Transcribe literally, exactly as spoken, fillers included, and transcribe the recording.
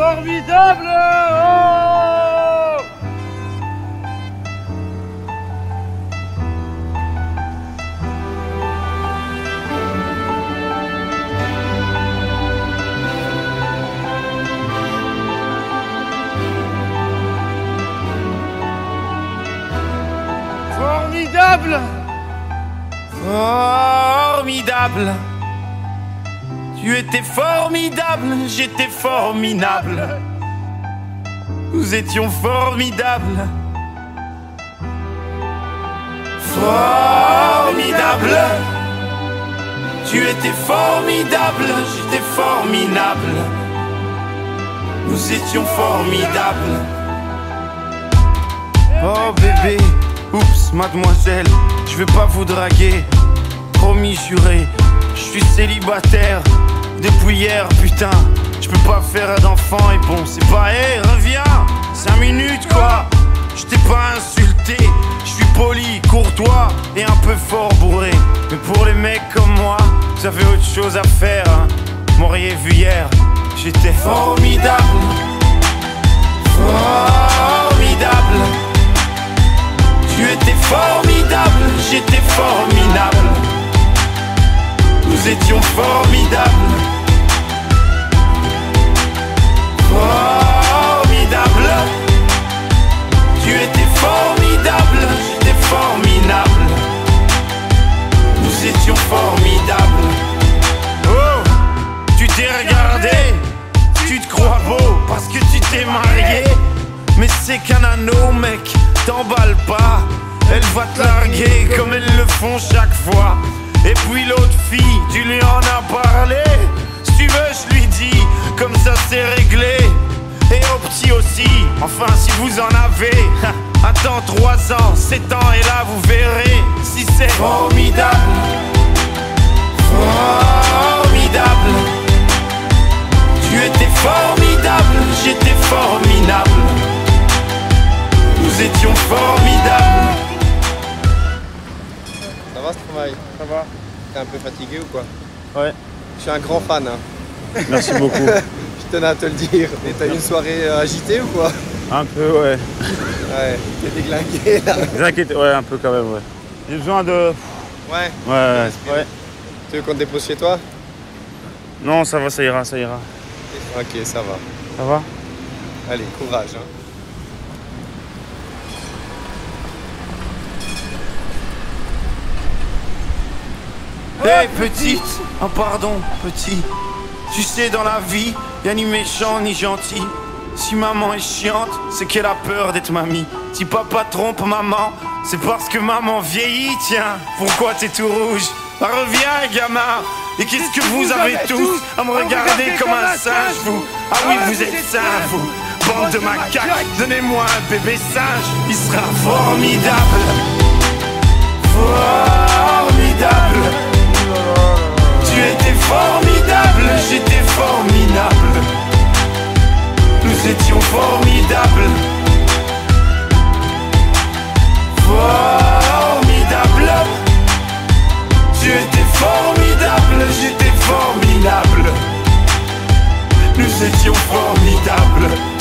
Formidable. Oh Formidable. Formidable. Tu étais formidable, j'étais formidable. Nous étions formidables. Formidable. Tu étais formidable, j'étais formidable. Nous étions formidables. Oh bébé, oups, mademoiselle, je vais pas vous draguer. Promis, juré, je suis célibataire depuis hier, putain. Je peux pas faire d'enfant et bon, c'est pas, hé, hey, reviens, cinq minutes quoi. Je t'ai pas insulté, je suis poli, courtois et un peu fort bourré. Mais pour les mecs comme moi, vous avez autre chose à faire, hein. M'auriez vu hier, j'étais formidable. Formidable. Tu étais formidable, j'étais formidable. Nous étions formidables. Formidable. Tu étais formidable, j'étais formidable. Nous étions formidables. Oh, tu t'es regardé, tu te crois beau parce que tu t'es marié. Mais c'est qu'un anneau, mec, t'emballe pas. Elle va te larguer comme elles le font chaque fois. Et puis l'autre fille, tu lui en as parlé. Si tu veux, je lui dis, comme ça c'est réglé. Et au petit aussi, enfin si vous en avez. Attends trois ans, sept ans et là vous verrez si c'est formidable. Formidable. Tu étais formidable, j'étais formidable. Nous étions formidables. Ça va Stromae? Ça va. T'es un peu fatigué ou quoi? Ouais. Je suis un grand fan. Hein. Merci beaucoup. Je tenais à te le dire. Et t'as eu une soirée euh, agitée ou quoi? Un peu, ouais. Ouais, t'es déglingué là. T'inquiète, ouais, un peu quand même, ouais. J'ai besoin de... Ouais. Ouais, ouais, ouais. Tu veux qu'on te dépose chez toi? Non, ça va, ça ira, ça ira. Ok, ça va. Ça va? Allez, courage. Hein. Hey petite, oh pardon petit. Tu sais dans la vie, y'a ni méchant ni gentil. Si maman est chiante, c'est qu'elle a peur d'être mamie. Si papa trompe maman, c'est parce que maman vieillit. Tiens, pourquoi t'es tout rouge? Bah, reviens gamin. Et qu'est-ce que vous avez tous à me regarder comme un singe vous? Ah oui vous êtes singe vous, bande de macaques. Donnez-moi un bébé singe, il sera formidable. Formidable. Tu étais formidable, j'étais formidable. Nous étions formidables. Formidable. Tu étais formidable, j'étais formidable. Nous étions formidables.